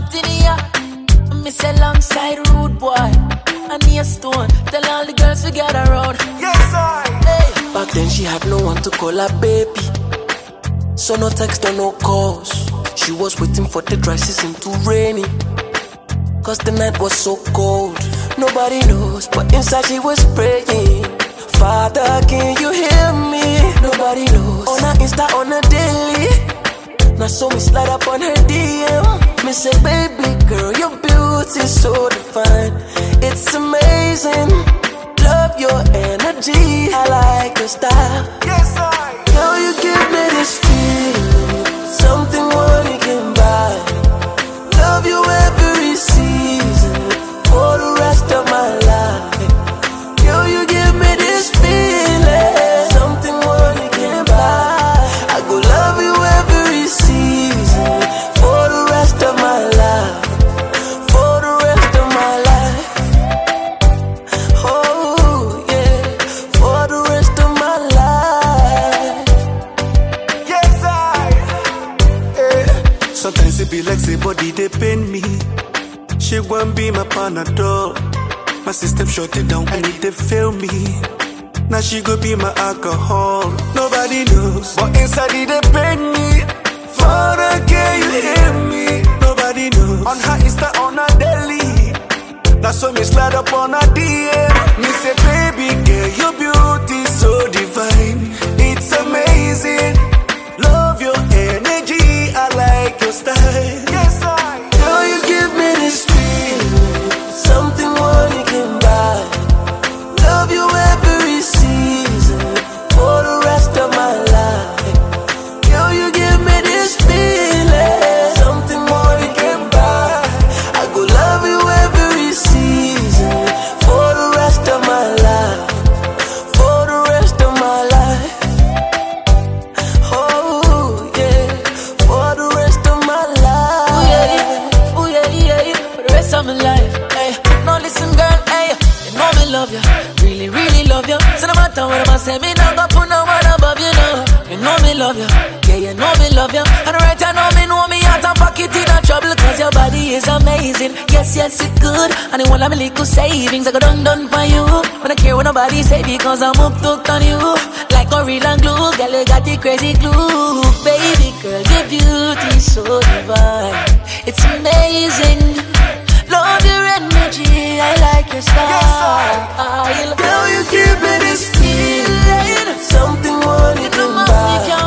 Martinia. Miss alongside Rude Boy and Nia Stone. Tell all the girls we got around. Yes, I. Hey. Back then she had no one to call her baby, so no text or no calls. She was waiting for the dry season to rainy, cause the night was so cold. Nobody knows, but inside she was praying, Father, can you hear me? Nobody knows. On her Insta, on her daily. Now so me slide up on her DM. Me say, baby girl, your beauty's so divine. It's amazing. Love your energy. I like your style. Yes, I. Girl, you give me this feeling, something money can buy. Love you every season, for the rest of my life. Girl, you give me this feeling, something money can buy. I go love you every season, for the rest of my life. For the rest of my life. Oh yeah, for the rest of my life. Yes, I. Sometimes it be like say body they pain me. She won't be my Panadol. My system shut it down and it they fail me. Now she go be my alcohol. Nobody knows, but inside it they pain me. Father, can you hear me? Nobody knows. On her Insta, on her daily. Now so me slide up on her DM. Me say, baby girl, your beauty so divine. It's amazing. Love your energy, I like your style. Yes, I. Girl, you give me this feeling, something money can buy. Love you every season, for the rest of my life. Girl, you give me this feeling, something money can buy. I go love you every season, for the rest of my life. For the rest of my life. Oh yeah, for the rest of my life. Oh yeah, for the rest of my life. Hey, no listen girl, hey, you know me love you, really, really love you. So no matter what I say, me not gonna put no one above you, know. You know me love you, yeah, you know me love you. And right now know me out of pocket in a trouble, cause your body is amazing. Yes, it's good, and it won't have me little savings. I go done for you, when I care what nobody say, because I'm hooked on you. Like Gorilla Glue, girl, you got the crazy glue. Baby girl, your beauty so divine. It's amazing. Love your energy, I like your style. Girl, you give me this feeling, something money can buy.